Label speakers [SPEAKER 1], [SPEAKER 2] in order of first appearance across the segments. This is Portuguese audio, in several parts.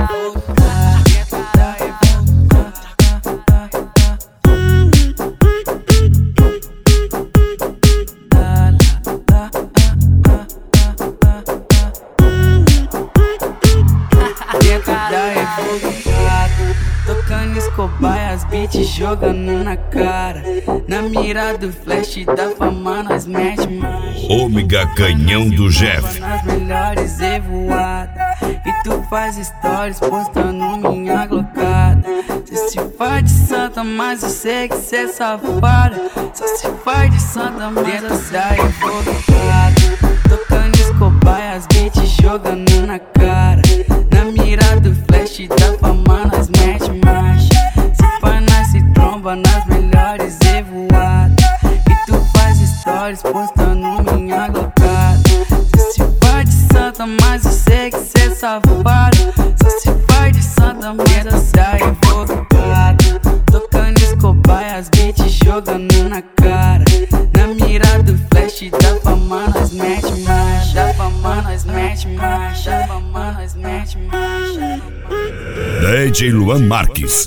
[SPEAKER 1] Tocando Escobar, as beats jogando na cara. Na mira do flash da fama nós mete marcha.
[SPEAKER 2] Ômega Canhão do Jeff.
[SPEAKER 1] Nas melhores evoadas. E tu faz stories postando minha glocada. Cê se faz de santa, mas eu sei que cê é safada. Só se faz de santa, mas eu saio invocado. Tocando Escobar, as beats jogando na cara. Na mira do flash da fama nós mete marcha. Se faz, nós se tromba nas melhores evoadas. E tu faz stories postando minha glocada. Cê se faz de santa, mas eu sei que cê é safada. Só se faz de santa, mas eu saio invocado. Tocando Escobar, as beats jogando na cara. Na mira do flash da fama nós mete marcha. Da fama nós mete marcha. Da fama nós mete marcha.
[SPEAKER 2] DJ Luan Marques.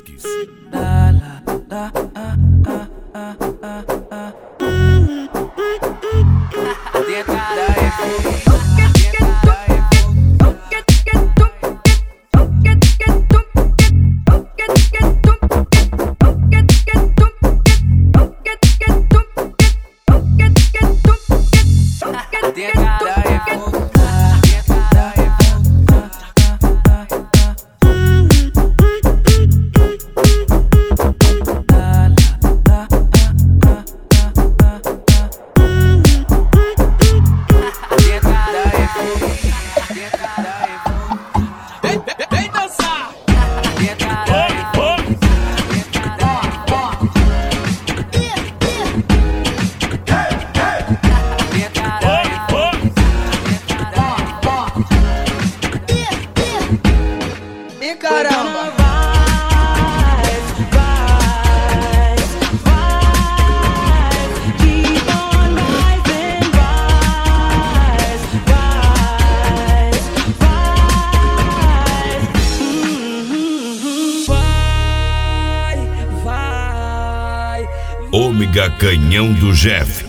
[SPEAKER 2] Ômega Canhão do Jeff.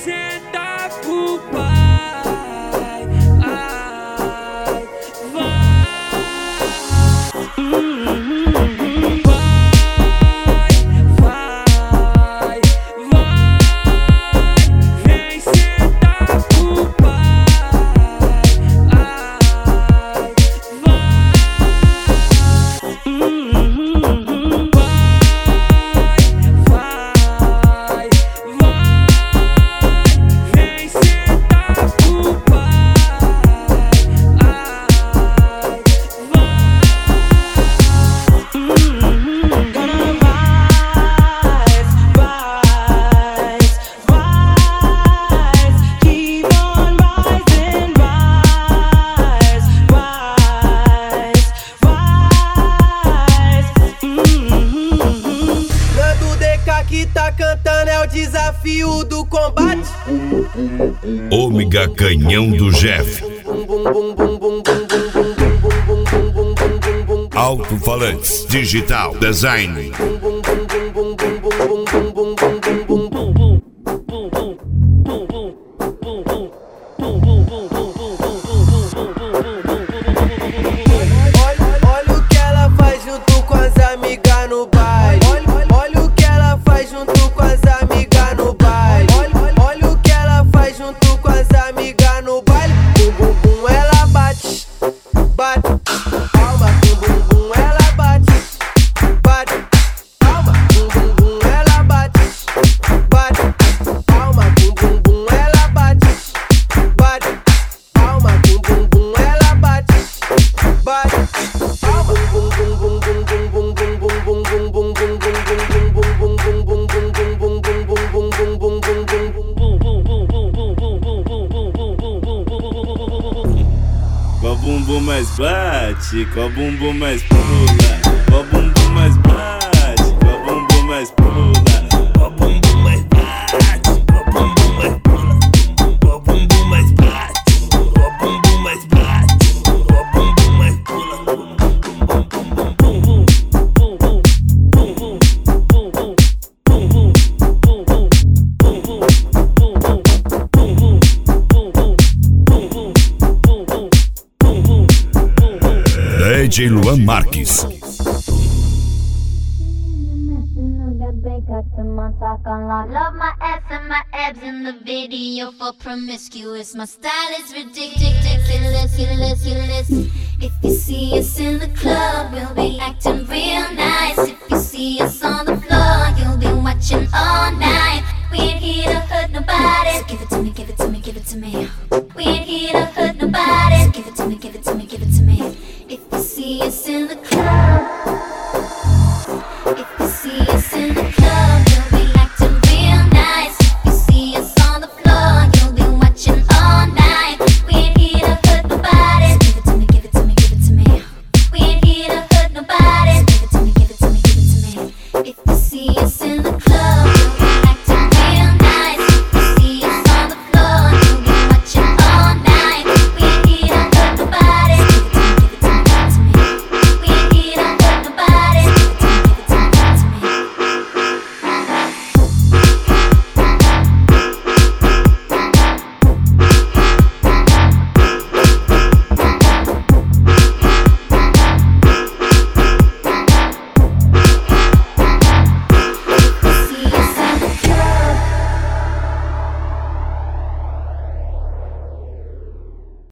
[SPEAKER 3] Desafio do combate.
[SPEAKER 2] Ômega Canhão do Jeff. Alto-falantes, digital, design.
[SPEAKER 3] Olha o que ela faz junto com as amigas no baile. Olha o que ela faz junto com as amigas no baile. Olha o que ela faz junto com as amigas no baile. Bum bum bum, ela bate, bate. Palma, bum bum bum, ela bate, bate. Palma, bum bum bum, ela bate, bate. Palma, bum bum bum, ela bate, bate. Palma, bum bum bum, ela bate, bate. Palma, bum bum bum bum bum bum bum bum bum bum bum
[SPEAKER 4] Qual bumbum mais bate, qual bumbum mais pula, qual bumbum mais bate, qual bumbum mais pula, qual bumbum mais bate, qual bumbum mais pula, qual bumbum mais bate, qual bumbum mais bate, qual bumbum mais pula.
[SPEAKER 2] DJ Luan Marques.
[SPEAKER 5] Love my ass and my abs in the video for promiscuous. My style is ridiculous. If you see us in the club, we'll be acting real nice. If you see us on the floor, you'll be watching all night. We ain't here to hurt nobody, so give it to me, give it to me, give it to me. We ain't here to hurt nobody, so give it to me, give it to me, give it to me. If you see us in the club, if you see us in the